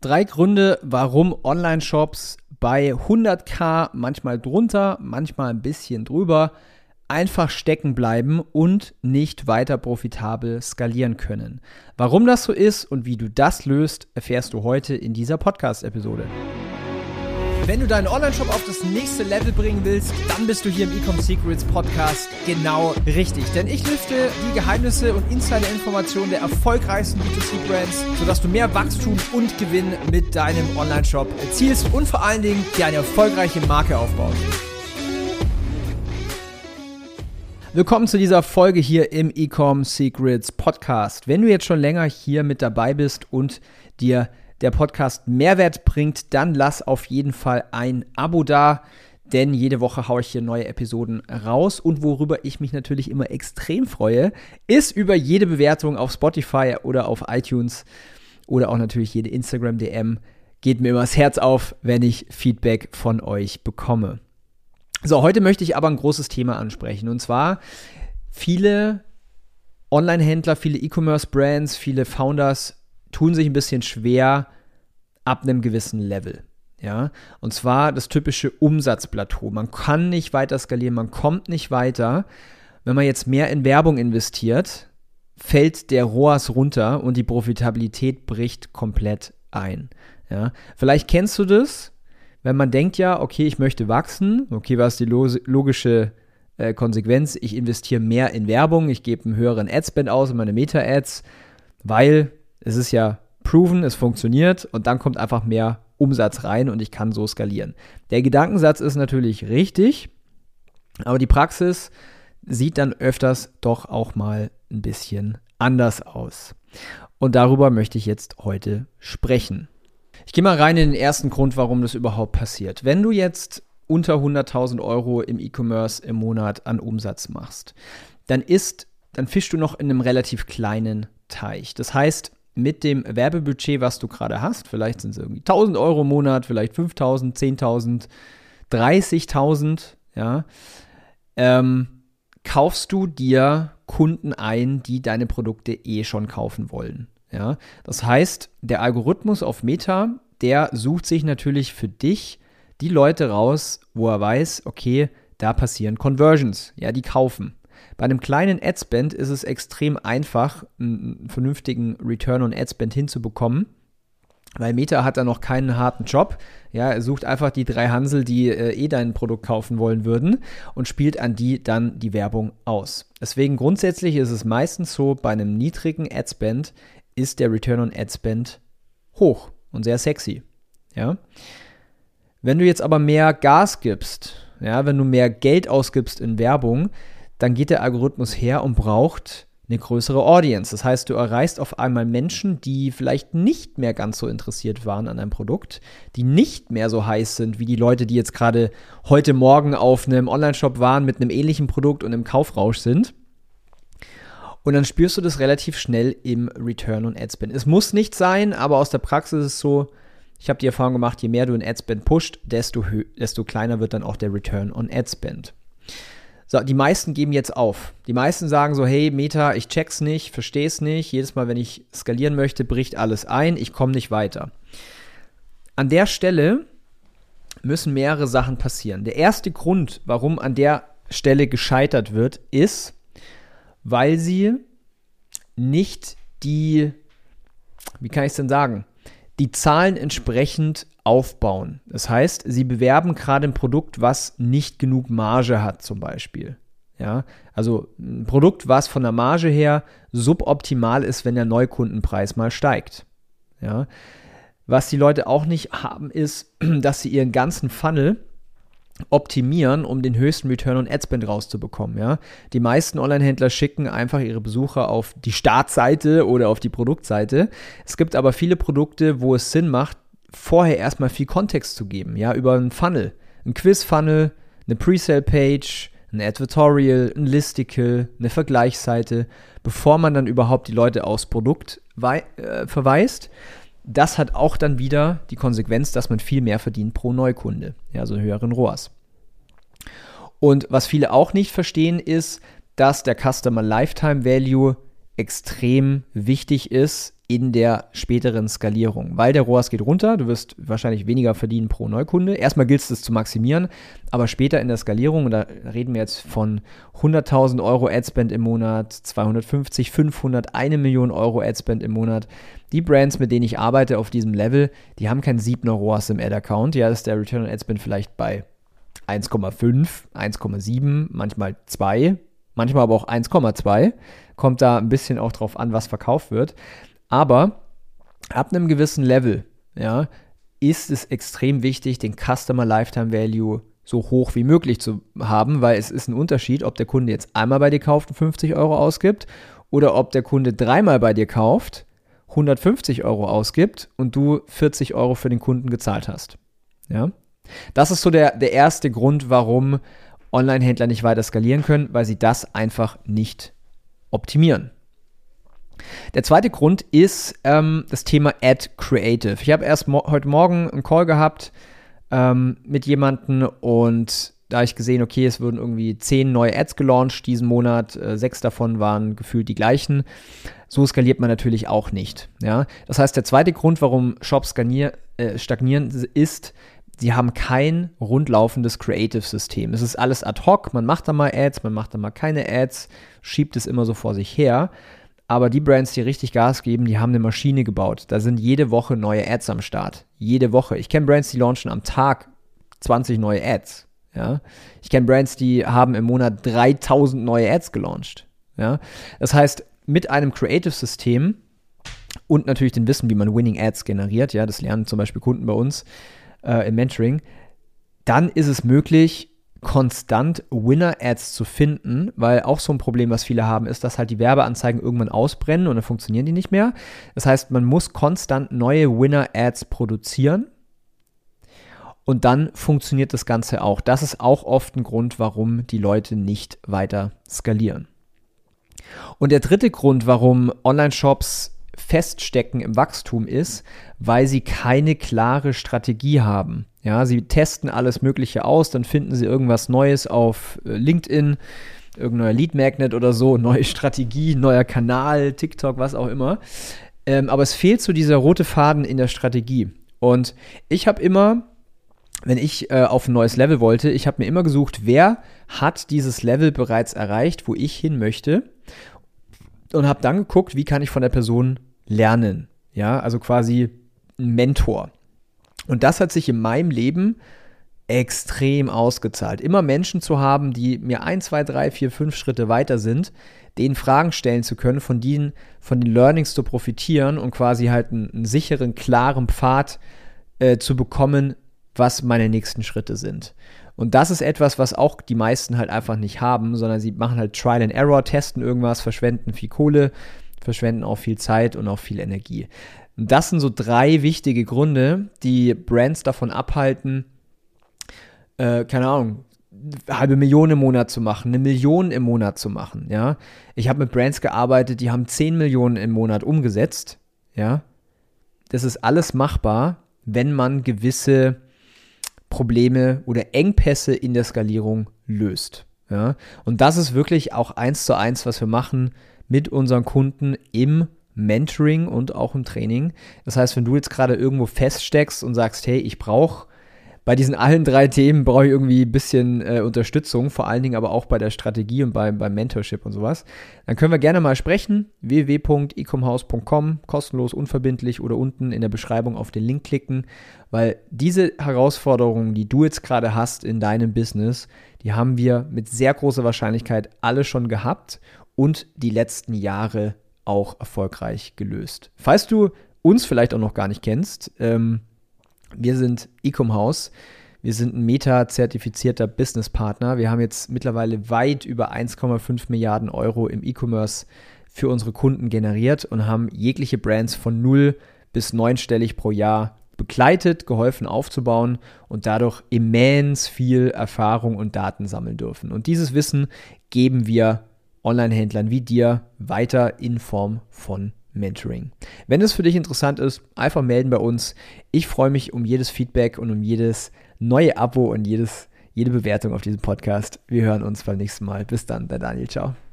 3 Gründe, warum Online-Shops bei 100.000, manchmal drunter, manchmal ein bisschen drüber, einfach stecken bleiben und nicht weiter profitabel skalieren können. Warum das so ist und wie du das löst, erfährst du heute in dieser Podcast-Episode. Wenn du deinen Online-Shop auf das nächste Level bringen willst, dann bist du hier im Ecom Secrets Podcast genau richtig. Denn ich lüfte die Geheimnisse und Insider-Informationen der erfolgreichsten B2C-Brands, sodass du mehr Wachstum und Gewinn mit deinem Online-Shop erzielst und vor allen Dingen dir eine erfolgreiche Marke aufbaust. Willkommen zu dieser Folge hier im Ecom Secrets Podcast. Wenn du jetzt schon länger hier mit dabei bist und dir der Podcast Mehrwert bringt, dann lass auf jeden Fall ein Abo da, denn jede Woche haue ich hier neue Episoden raus und worüber ich mich natürlich immer extrem freue, ist über jede Bewertung auf Spotify oder auf iTunes oder auch natürlich jede Instagram-DM. Geht mir immer das Herz auf, wenn ich Feedback von euch bekomme. So, heute möchte ich aber ein großes Thema ansprechen und zwar viele Online-Händler, viele E-Commerce-Brands, viele Founders tun sich ein bisschen schwer ab einem gewissen Level. Ja? Und zwar das typische Umsatzplateau. Man kann nicht weiter skalieren, man kommt nicht weiter. Wenn man jetzt mehr in Werbung investiert, fällt der ROAS runter und die Profitabilität bricht komplett ein. Ja? Vielleicht kennst du das, wenn man denkt ja, okay, ich möchte wachsen, okay, was ist die logische Konsequenz? Ich investiere mehr in Werbung, ich gebe einen höheren Adspend aus in meine Meta-Ads, weil es ist ja proven, es funktioniert und dann kommt einfach mehr Umsatz rein und ich kann so skalieren. Der Gedankensatz ist natürlich richtig, aber die Praxis sieht dann öfters doch auch mal ein bisschen anders aus. Und darüber möchte ich jetzt heute sprechen. Ich gehe mal rein in den ersten Grund, warum das überhaupt passiert. Wenn du jetzt unter 100.000 Euro im E-Commerce im Monat an Umsatz machst, dann fischst du noch in einem relativ kleinen Teich. Das heißt, mit dem Werbebudget, was du gerade hast, vielleicht sind es irgendwie 1.000 Euro im Monat, vielleicht 5.000, 10.000, 30.000, ja, kaufst du dir Kunden ein, die deine Produkte schon kaufen wollen. Ja? Das heißt, der Algorithmus auf Meta, der sucht sich natürlich für dich die Leute raus, wo er weiß, okay, da passieren Conversions, ja, die kaufen. Bei einem kleinen Adspend ist es extrem einfach, einen vernünftigen Return on Adspend hinzubekommen, weil Meta hat da noch keinen harten Job. Ja, er sucht einfach die 3 Hansel, die dein Produkt kaufen wollen würden und spielt an die dann die Werbung aus. Deswegen grundsätzlich ist es meistens so, bei einem niedrigen Adspend ist der Return on Adspend hoch und sehr sexy. Ja? Wenn du jetzt aber mehr Gas gibst, ja, wenn du mehr Geld ausgibst in Werbung, dann geht der Algorithmus her und braucht eine größere Audience. Das heißt, du erreichst auf einmal Menschen, die vielleicht nicht mehr ganz so interessiert waren an einem Produkt, die nicht mehr so heiß sind wie die Leute, die jetzt gerade heute Morgen auf einem Online-Shop waren mit einem ähnlichen Produkt und im Kaufrausch sind. Und dann spürst du das relativ schnell im Return on Adspend. Es muss nicht sein, aber aus der Praxis ist es so, ich habe die Erfahrung gemacht, je mehr du in Adspend pusht, desto kleiner wird dann auch der Return on Adspend. So, die meisten geben jetzt auf. Die meisten sagen so, hey Meta, ich check's nicht, versteh's nicht. Jedes Mal, wenn ich skalieren möchte, bricht alles ein. Ich komme nicht weiter. An der Stelle müssen mehrere Sachen passieren. Der erste Grund, warum an der Stelle gescheitert wird, ist, weil sie nicht die Zahlen entsprechend aufbauen. Das heißt, sie bewerben gerade ein Produkt, was nicht genug Marge hat zum Beispiel. Ja, also ein Produkt, was von der Marge her suboptimal ist, wenn der Neukundenpreis mal steigt. Ja, was die Leute auch nicht haben, ist, dass sie ihren ganzen Funnel optimieren, um den höchsten Return on Adspend rauszubekommen. Ja? Die meisten Online-Händler schicken einfach ihre Besucher auf die Startseite oder auf die Produktseite. Es gibt aber viele Produkte, wo es Sinn macht, vorher erstmal viel Kontext zu geben, ja, über einen Funnel, einen Quiz-Funnel, eine Pre-Sale-Page, ein Advertorial, ein Listicle, eine Vergleichsseite, bevor man dann überhaupt die Leute aufs Produkt verweist. Das hat auch dann wieder die Konsequenz, dass man viel mehr verdient pro Neukunde, ja, also einen höheren ROAS. Und was viele auch nicht verstehen, ist, dass der Customer Lifetime Value extrem wichtig ist in der späteren Skalierung, weil der ROAS geht runter, du wirst wahrscheinlich weniger verdienen pro Neukunde. Erstmal gilt es zu maximieren, aber später in der Skalierung, und da reden wir jetzt von 100.000 Euro Adspend im Monat, 250, 500, 1 Million Euro Adspend im Monat. Die Brands, mit denen ich arbeite auf diesem Level, die haben keinen 7er ROAS im Ad-Account. Ja, ist der Return on Adspend vielleicht bei 1,5, 1,7, manchmal 2, manchmal aber auch 1,2. Kommt da ein bisschen auch drauf an, was verkauft wird. Aber ab einem gewissen Level, ja, ist es extrem wichtig, den Customer Lifetime Value so hoch wie möglich zu haben, weil es ist ein Unterschied, ob der Kunde jetzt einmal bei dir kauft und 50 Euro ausgibt oder ob der Kunde dreimal bei dir kauft, 150 Euro ausgibt und du 40 Euro für den Kunden gezahlt hast. Ja? Das ist so der erste Grund, warum Online-Händler nicht weiter skalieren können, weil sie das einfach nicht optimieren. Der zweite Grund ist das Thema Ad Creative. Ich habe erst heute Morgen einen Call gehabt mit jemandem und da habe ich gesehen, okay, es wurden irgendwie 10 neue Ads gelauncht diesen Monat, 6 davon waren gefühlt die gleichen. So skaliert man natürlich auch nicht. Ja? Das heißt, der zweite Grund, warum Shops stagnieren, ist, sie haben kein rundlaufendes Creative-System. Es ist alles ad hoc, man macht da mal Ads, man macht da mal keine Ads, schiebt es immer so vor sich her. Aber die Brands, die richtig Gas geben, die haben eine Maschine gebaut. Da sind jede Woche neue Ads am Start. Jede Woche. Ich kenne Brands, die launchen am Tag 20 neue Ads. Ja? Ich kenne Brands, die haben im Monat 3000 neue Ads gelauncht. Ja? Das heißt, mit einem Creative-System und natürlich dem Wissen, wie man Winning Ads generiert, ja, das lernen zum Beispiel Kunden bei uns im Mentoring, dann ist es möglich, konstant Winner-Ads zu finden, weil auch so ein Problem, was viele haben, ist, dass halt die Werbeanzeigen irgendwann ausbrennen und dann funktionieren die nicht mehr. Das heißt, man muss konstant neue Winner-Ads produzieren und dann funktioniert das Ganze auch. Das ist auch oft ein Grund, warum die Leute nicht weiter skalieren. Und der dritte Grund, warum Online-Shops feststecken im Wachstum ist, weil sie keine klare Strategie haben. Ja, sie testen alles Mögliche aus, dann finden sie irgendwas Neues auf LinkedIn, irgendein Lead Magnet oder so, neue Strategie, neuer Kanal, TikTok, was auch immer. Aber es fehlt so dieser rote Faden in der Strategie. Und ich habe immer, wenn ich auf ein neues Level wollte, ich habe mir immer gesucht, wer hat dieses Level bereits erreicht, wo ich hin möchte, und habe dann geguckt, wie kann ich von der Person lernen. Ja, also quasi ein Mentor. Und das hat sich in meinem Leben extrem ausgezahlt. Immer Menschen zu haben, die mir 1, 2, 3, 4, 5 Schritte weiter sind, denen Fragen stellen zu können, von den Learnings zu profitieren und quasi halt einen sicheren, klaren Pfad zu bekommen, was meine nächsten Schritte sind. Und das ist etwas, was auch die meisten halt einfach nicht haben, sondern sie machen halt Trial and Error, testen irgendwas, verschwenden viel Kohle, verschwenden auch viel Zeit und auch viel Energie. Und das sind so 3 wichtige Gründe, die Brands davon abhalten, keine Ahnung, 500.000 im Monat zu machen, 1 Million im Monat zu machen, ja. Ich habe mit Brands gearbeitet, die haben 10 Millionen im Monat umgesetzt, ja. Das ist alles machbar, wenn man gewisse Probleme oder Engpässe in der Skalierung löst. Ja? Und das ist wirklich auch 1:1, was wir machen mit unseren Kunden im Mentoring und auch im Training. Das heißt, wenn du jetzt gerade irgendwo feststeckst und sagst, hey, ich brauche bei diesen allen 3 Themen brauche ich irgendwie ein bisschen Unterstützung, vor allen Dingen aber auch bei der Strategie und beim Mentorship und sowas, dann können wir gerne mal sprechen. www.ecomhouse.com, kostenlos, unverbindlich, oder unten in der Beschreibung auf den Link klicken, weil diese Herausforderungen, die du jetzt gerade hast in deinem Business, die haben wir mit sehr großer Wahrscheinlichkeit alle schon gehabt und die letzten Jahre auch erfolgreich gelöst. Falls du uns vielleicht auch noch gar nicht kennst, wir sind Ecomhouse, wir sind ein Meta-zertifizierter Businesspartner. Wir haben jetzt mittlerweile weit über 1,5 Milliarden Euro im E-Commerce für unsere Kunden generiert und haben jegliche Brands von 0 bis 9-stellig pro Jahr begleitet, geholfen aufzubauen und dadurch immens viel Erfahrung und Daten sammeln dürfen. Und dieses Wissen geben wir Online-Händlern wie dir weiter in Form von Mentoring. Wenn es für dich interessant ist, einfach melden bei uns. Ich freue mich um jedes Feedback und um jedes neue Abo und jede Bewertung auf diesem Podcast. Wir hören uns beim nächsten Mal. Bis dann, dein Daniel. Ciao.